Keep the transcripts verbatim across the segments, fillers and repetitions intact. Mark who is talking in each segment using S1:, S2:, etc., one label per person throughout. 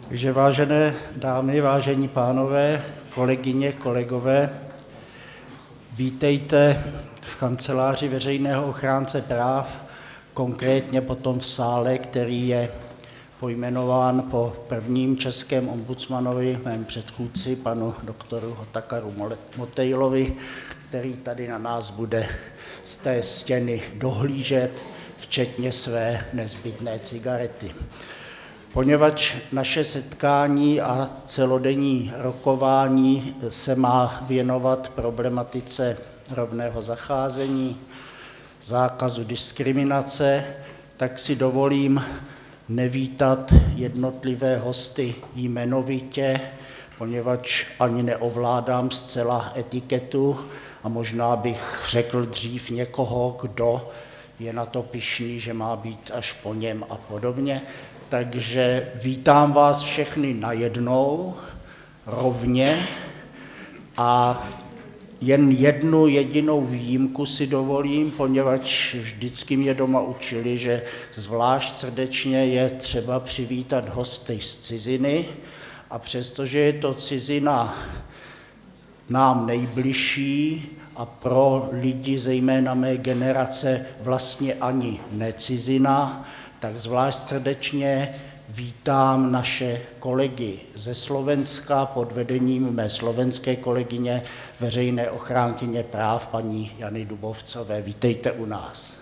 S1: Takže vážené dámy, vážení pánové, kolegyně, kolegové, vítejte v kanceláři veřejného ochránce práv, konkrétně potom v sále, který je pojmenován po prvním českém ombudsmanovi, mém předchůdci, panu doktoru Otakaru Motejlovi, který tady na nás bude z té stěny dohlížet, včetně své nezbytné cigarety. Poněvadž naše setkání a celodenní rokování se má věnovat problematice rovného zacházení, zákazu diskriminace, tak si dovolím nevítat jednotlivé hosty jmenovitě, poněvadž ani neovládám zcela etiketu a možná bych řekl dřív někoho, kdo je na to pyšný, že má být až po něm a podobně. Takže vítám vás všechny najednou, rovně, a jen jednu jedinou výjimku si dovolím, poněvadž vždycky mě doma učili, že zvlášť srdečně je třeba přivítat hosty z ciziny, a přestože je to cizina nám nejbližší a pro lidi, zejména mé generace, vlastně ani necizina, tak zvlášť srdečně vítám naše kolegy ze Slovenska pod vedením mé slovenské kolegyně, veřejné ochránkyně práv, paní Jany Dubovcové. Vítejte u nás.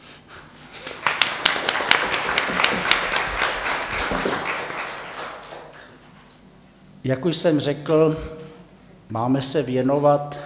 S1: Jak už jsem řekl, máme se věnovat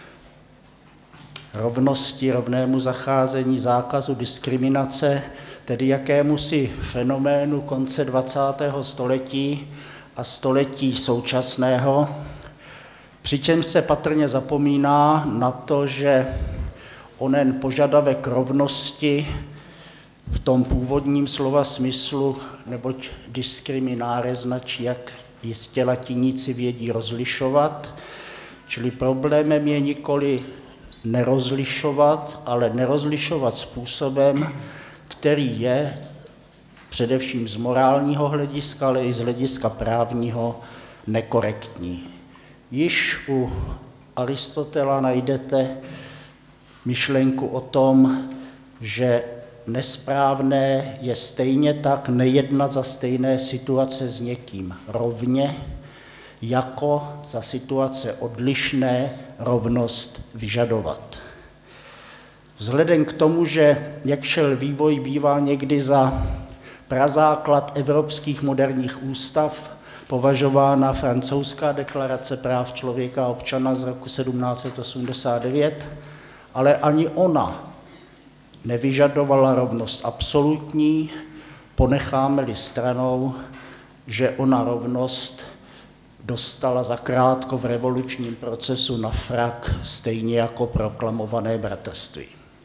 S1: rovnosti, rovnému zacházení, zákazu diskriminace, tedy jakémusi fenoménu konce dvacátého století a století současného, přičemž se patrně zapomíná na to, že onen požadavek rovnosti v tom původním slova smyslu, neboť discriminare značí, jak jistě latiníci vědí, rozlišovat, čili problémem je nikoli nerozlišovat, ale nerozlišovat způsobem, který je především z morálního hlediska, ale i z hlediska právního nekorektní. Již u Aristotela najdete myšlenku o tom, že nesprávné je stejně tak nejednat za stejné situace s někým rovně, jako za situace odlišné rovnost vyžadovat. Vzhledem k tomu, že jak šel vývoj bývá někdy za prazáklad evropských moderních ústav, považována francouzská deklarace práv člověka a občana z roku sedmnáct set osmdesát devět, ale ani ona nevyžadovala rovnost absolutní, ponecháme-li stranou, že ona rovnost dostala zakrátko v revolučním procesu na frak, stejně jako proklamované bratrství.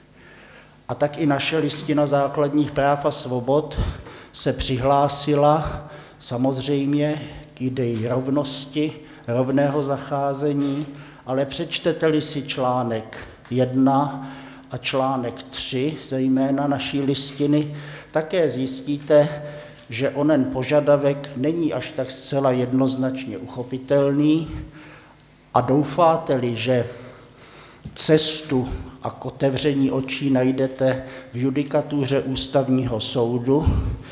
S1: A tak i naše listina základních práv a svobod se přihlásila samozřejmě k ideji rovnosti, rovného zacházení, ale přečtete-li si článek jedna a článek tři, zejména naší listiny, také zjistíte, že onen požadavek není až tak zcela jednoznačně uchopitelný, a doufáte-li, že cestu a k otevření očí najdete v judikatuře Ústavního soudu,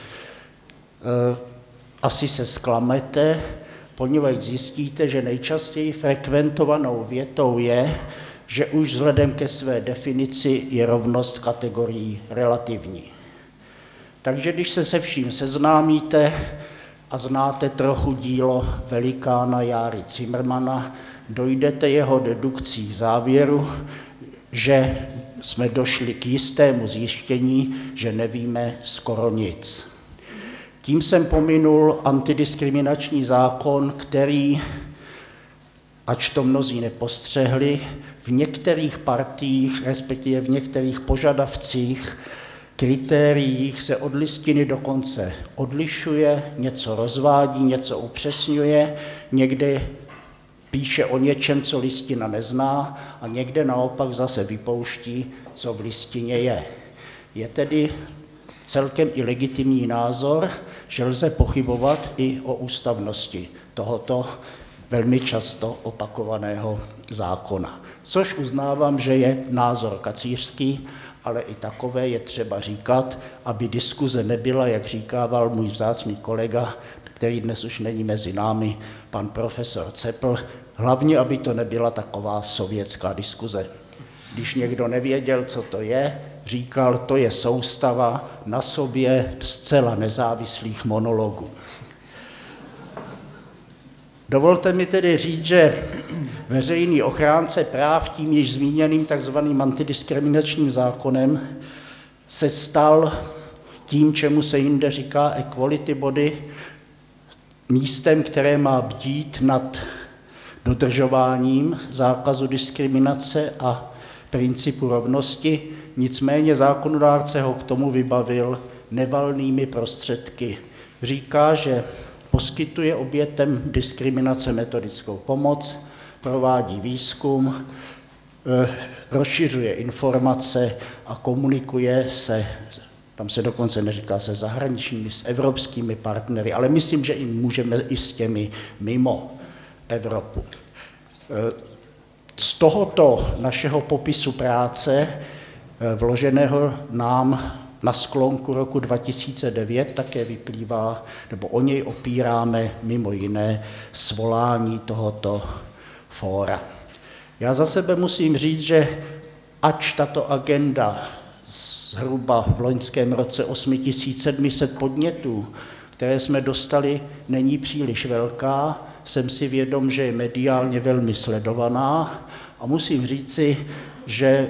S1: asi se zklamete, poněvadž zjistíte, že nejčastěji frekventovanou větou je, že už vzhledem ke své definici je rovnost kategorií relativní. Takže když se se vším seznámíte a znáte trochu dílo velikána Járy Cimrmana, dojdete jeho dedukcí k závěru, že jsme došli k jistému zjištění, že nevíme skoro nic. Tím jsem pominul antidiskriminační zákon, který, ač to mnozí nepostřehli, v některých partiích, respektive v některých požadavcích, kritériích se od listiny dokonce odlišuje, něco rozvádí, něco upřesňuje, někde píše o něčem, co listina nezná, a někde naopak zase vypouští, co v listině je. Je tedy celkem i legitimní názor, že lze pochybovat i o ústavnosti tohoto velmi často opakovaného zákona. Což uznávám, že je názor kacířský, ale i takové je třeba říkat, aby diskuze nebyla, jak říkával můj vzácný kolega, který dnes už není mezi námi, pan profesor Cepl, hlavně, aby to nebyla taková sovětská diskuze. Když někdo nevěděl, co to je, říkal, to je soustava na sobě zcela nezávislých monologů. Dovolte mi tedy říct, že veřejný ochránce práv tím již zmíněným takzvaným antidiskriminačním zákonem se stal tím, čemu se jinde říká equality body, místem, které má bdít nad dodržováním zákazu diskriminace a principu rovnosti, nicméně zákonodárce ho k tomu vybavil nevalnými prostředky. Říká, že poskytuje obětem diskriminace metodickou pomoc, provádí výzkum, rozšiřuje informace a komunikuje se, tam se dokonce neříká se zahraničními, s evropskými partnery, ale myslím, že i můžeme i s těmi mimo Evropu. Z tohoto našeho popisu práce, vloženého nám na sklonku roku dva tisíce devět, také vyplývá, nebo o něj opíráme mimo jiné svolání tohoto fóra. Já za sebe musím říct, že ač tato agenda zhruba v loňském roce osm tisíc sedm set podnětů, které jsme dostali, není příliš velká, jsem si vědom, že je mediálně velmi sledovaná a musím říci, že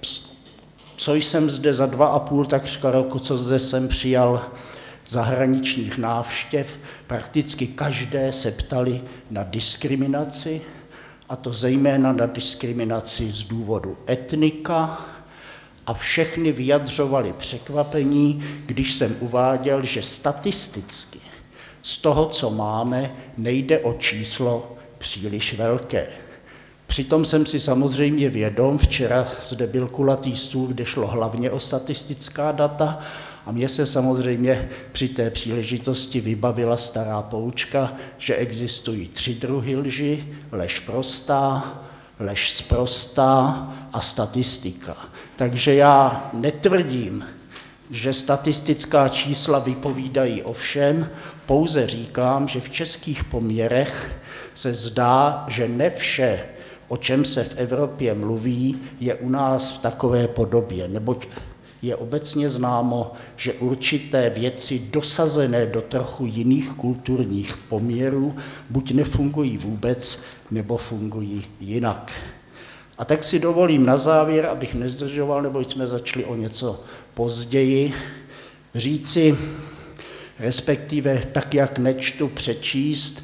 S1: co jsem zde za dva a půl takřka roku, co zde jsem přijal zahraničních návštěv, prakticky každé se ptali na diskriminaci, a to zejména na diskriminaci z důvodu etnika, a všechny vyjadřovali překvapení, když jsem uváděl, že statisticky z toho, co máme, nejde o číslo příliš velké. Přitom jsem si samozřejmě vědom, včera zde byl kulatý stůl, kde šlo hlavně o statistická data a mně se samozřejmě při té příležitosti vybavila stará poučka, že existují tři druhy lži, lež prostá, lež sprostá a statistika. Takže já netvrdím, že statistická čísla vypovídají o všem, pouze říkám, že v českých poměrech se zdá, že ne vše, o čem se v Evropě mluví, je u nás v takové podobě, neboť je obecně známo, že určité věci dosazené do trochu jiných kulturních poměrů buď nefungují vůbec, nebo fungují jinak. A tak si dovolím na závěr, abych nezdržoval, neboť jsme začali o něco později, říci, respektive tak, jak nečtu, přečíst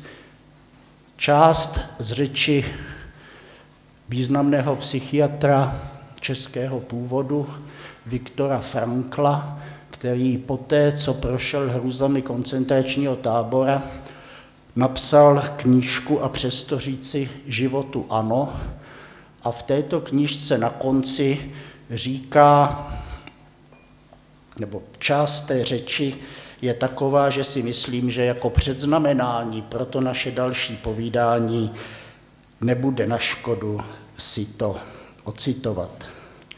S1: část z řeči významného psychiatra českého původu Viktora Frankla, který poté, co prošel hrůzami koncentračního tábora, napsal knížku A přesto říci životu ano. A v této knížce na konci říká, nebo část té řeči je taková, že si myslím, že jako předznamenání pro to naše další povídání nebude na škodu si to ocitovat.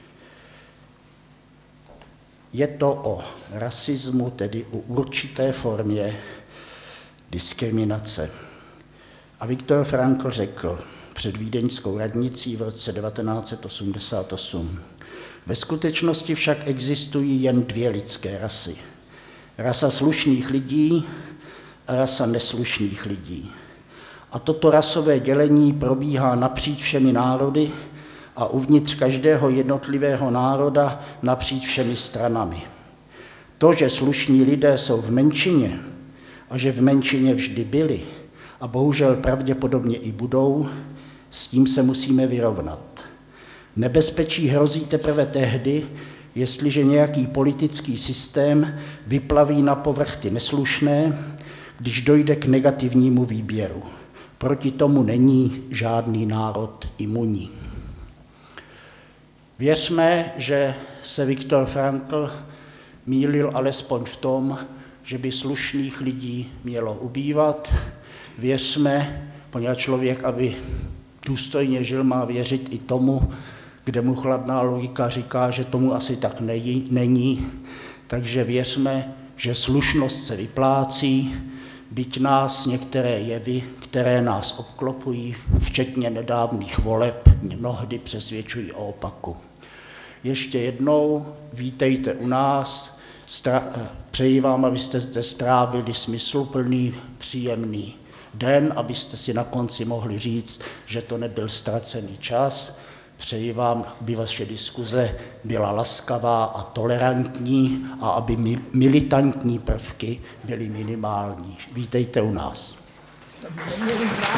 S1: Je to o rasismu, tedy o určité formě diskriminace. A Viktor Frankl řekl před vídeňskou radnicí v roce devatenáct set osmdesát osm. Ve skutečnosti však existují jen dvě lidské rasy. Rasa slušných lidí a rasa neslušných lidí. A toto rasové dělení probíhá napříč všemi národy a uvnitř každého jednotlivého národa napříč všemi stranami. To, že slušní lidé jsou v menšině a že v menšině vždy byli a bohužel pravděpodobně i budou, s tím se musíme vyrovnat. Nebezpečí hrozí teprve tehdy, jestliže nějaký politický systém vyplaví na povrch ty neslušné, když dojde k negativnímu výběru. Proti tomu není žádný národ imunní. Věřme, že se Viktor Frankl mýlil alespoň v tom, že by slušných lidí mělo ubývat. Věřme, poněvadž člověk, aby důstojně žil, má věřit i tomu, kde mu chladná logika říká, že tomu asi tak není. Takže věřme, že slušnost se vyplácí, byť nás některé jevy, které nás obklopují, včetně nedávných voleb, mnohdy přesvědčují o opaku. Ještě jednou vítejte u nás, přeji vám, abyste zde strávili smysluplný, příjemný den, abyste si na konci mohli říct, že to nebyl ztracený čas. Přeji vám, aby vaše diskuze byla laskavá a tolerantní a aby militantní prvky byly minimální. Vítejte u nás.